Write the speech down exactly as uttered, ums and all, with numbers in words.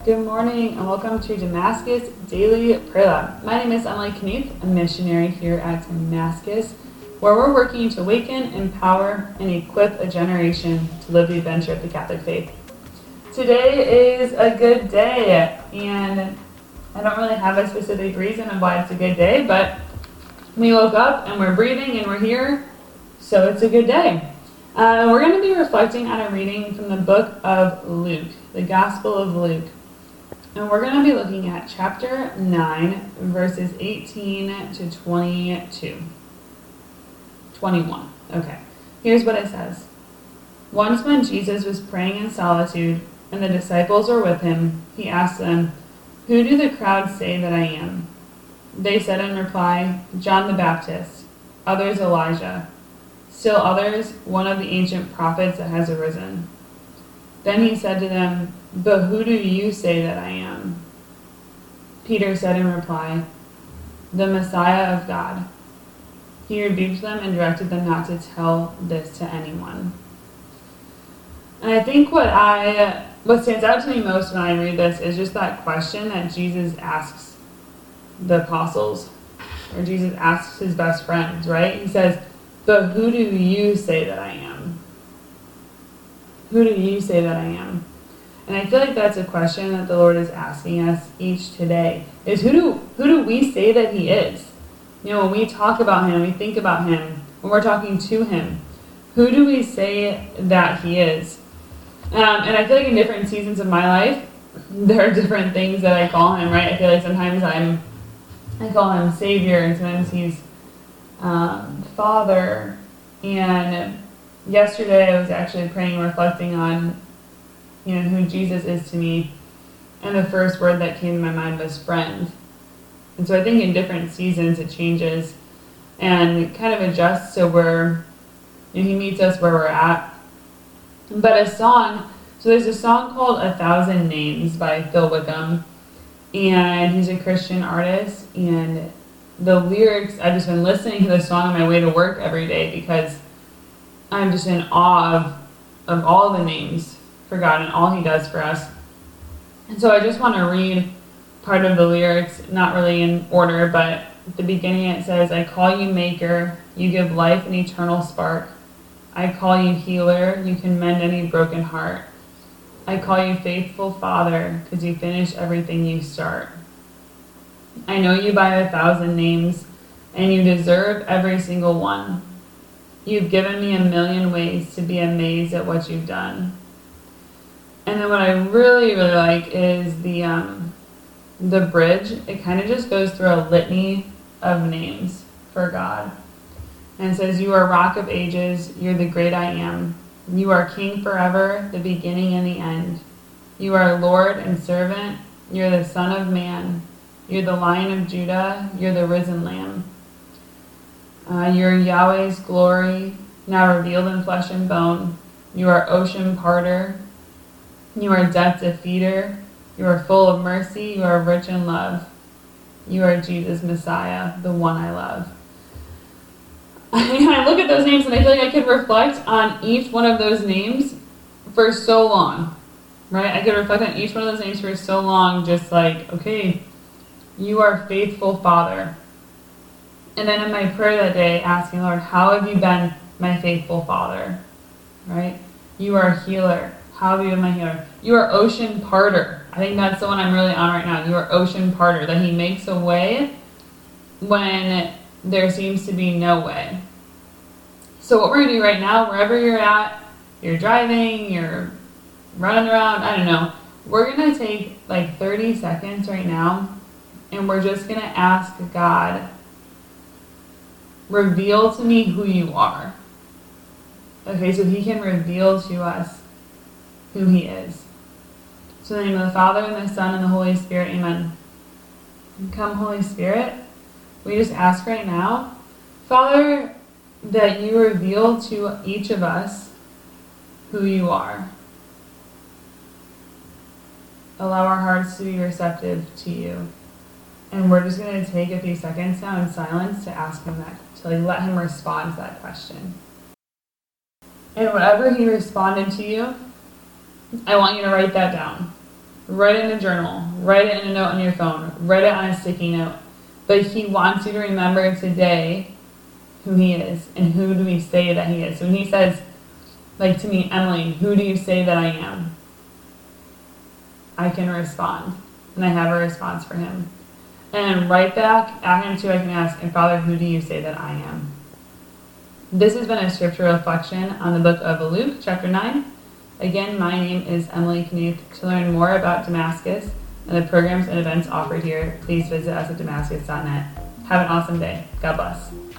Good morning and welcome to Damascus Daily Prayer Lab. My name is Emily Knuth, a missionary here at Damascus, where we're working to awaken, empower, and equip a generation to live the adventure of the Catholic faith. Today is a good day, and I don't really have a specific reason of why it's a good day, but we woke up and we're breathing and we're here, so it's a good day. Uh, we're going to be reflecting on a reading from the book of Luke, the Gospel of Luke. And we're going to be looking at chapter nine, verses eighteen to twenty-two. twenty-one. Okay. Here's what it says. Once when Jesus was praying in solitude, and the disciples were with him, he asked them, "Who do the crowds say that I am?" They said in reply, "John the Baptist, others Elijah, still others, one of the ancient prophets that has arisen." Then he said to them, "But who do you say that I am?" Peter said in reply, "The Messiah of God." He rebuked them and directed them not to tell this to anyone. And I think what I what stands out to me most when I read this is just that question that Jesus asks the apostles, or Jesus asks his best friends, right? He says, "But who do you say that I am?" Who do you say that I am? And I feel like that's a question that the Lord is asking us each today. Is who do who do we say that he is? You know, when we talk about him, we think about him, when we're talking to him, who do we say that he is? Um, and I feel like in different seasons of my life, there are different things that I call him, right? I feel like sometimes I'm, I call him Savior, and sometimes he's um, Father. And yesterday I was actually praying and reflecting on, you know, who Jesus is to me. And the first word that came to my mind was friend. And so I think in different seasons it changes and kind of adjusts to where, you know, he meets us where we're at. But a song, so there's a song called A Thousand Names by Phil Wickham. And he's a Christian artist. And the lyrics, I've just been listening to this song on my way to work every day because I'm just in awe of, of all the names for God and all he does for us. And so I just want to read part of the lyrics, not really in order, but at the beginning it says, "I call you maker, you give life an eternal spark. I call you healer, you can mend any broken heart. I call you faithful Father, because you finish everything you start. I know you by a thousand names, and you deserve every single one. You've given me a million ways to be amazed at what you've done." And then what I really, really like is the um, the bridge. It kind of just goes through a litany of names for God. And it says, "You are Rock of Ages, you're the great I am. You are King forever, the beginning and the end. You are Lord and servant, you're the Son of Man. You're the Lion of Judah, you're the risen Lamb. Uh, you're Yahweh's glory, now revealed in flesh and bone. You are ocean parter. You are death defeater. You are full of mercy. You are rich in love. You are Jesus Messiah, the one I love." I look at those names and I feel like I could reflect on each one of those names for so long, right? I could reflect on each one of those names for so long, just like, okay, you are faithful Father. And then in my prayer that day, asking, "Lord, how have you been my faithful Father?" Right? You are healer. How have you been my healer? You are ocean parter. I think that's the one I'm really on right now. You are ocean parter. That he makes a way when there seems to be no way. So what we're going to do right now, wherever you're at, you're driving, you're running around, I don't know. We're going to take like thirty seconds right now, and we're just going to ask God, reveal to me who you are. Okay, so he can reveal to us who he is. So in the name of the Father, and the Son, and the Holy Spirit, amen. Come, Holy Spirit, we just ask right now, Father, that you reveal to each of us who you are. Allow our hearts to be receptive to you. And we're just going to take a few seconds now in silence to ask him that, to like let him respond to that question. And whatever he responded to you, I want you to write that down. Write it in a journal. Write it in a note on your phone. Write it on a sticky note. But he wants you to remember today who he is and who do we say that he is. So when he says, like to me, Emily, who do you say that I am? I can respond. And I have a response for him. And right back at him too, I can ask, and Father, who do you say that I am? This has been a scripture reflection on the book of Luke, chapter nine. Again, my name is Emily Knuth. To learn more about Damascus and the programs and events offered here, please visit us at damascus dot net. Have an awesome day. God bless.